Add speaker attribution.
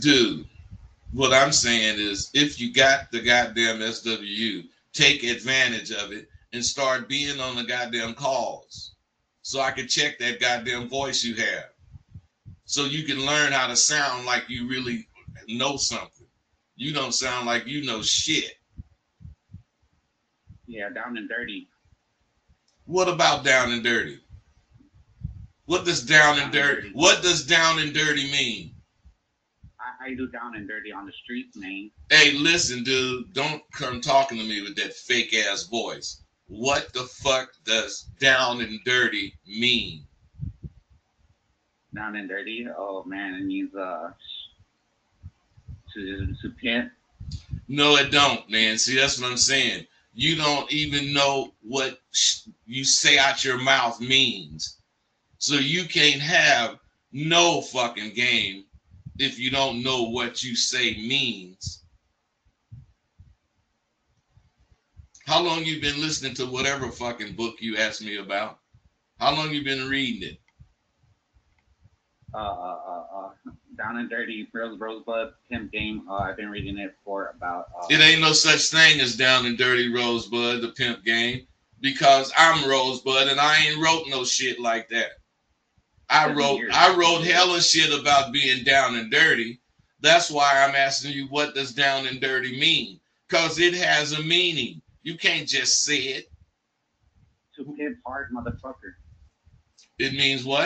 Speaker 1: Dude, what I'm saying is if you got the goddamn SWU, take advantage of it and start being on the goddamn calls. So I can check that goddamn voice you have. So you can learn how to sound like you really know something. You don't sound like you know shit.
Speaker 2: Yeah, down and dirty.
Speaker 1: What about down and dirty? What does down and
Speaker 2: Down and
Speaker 1: dirty?
Speaker 2: dirty.
Speaker 1: What does down and dirty mean?
Speaker 2: I do down and dirty on the streets, man.
Speaker 1: Hey, listen, dude, don't come talking to me with that fake ass voice. What the fuck does down and dirty mean?
Speaker 2: Down and dirty. Oh man, it means to pimp.
Speaker 1: No, it don't, man. See, that's what I'm saying. You don't even know what you say out your mouth means. So you can't have no fucking game if you don't know what you say means. How long you been listening to whatever fucking book you asked me about? How long you been reading it?
Speaker 2: Down and dirty. Rosebud pimp game. I've been reading it for about
Speaker 1: It ain't no such thing as down and dirty Rosebud, the pimp game, because I'm Rosebud and I ain't wrote no shit like that. I
Speaker 2: 7
Speaker 1: wrote
Speaker 2: years.
Speaker 1: I
Speaker 2: You
Speaker 1: wrote
Speaker 2: did.
Speaker 1: hella shit about being down and dirty. That's why I'm asking you what does down and dirty mean? Cause it has a meaning. You can't just say it.
Speaker 2: To pimp hard, motherfucker.
Speaker 1: It means what?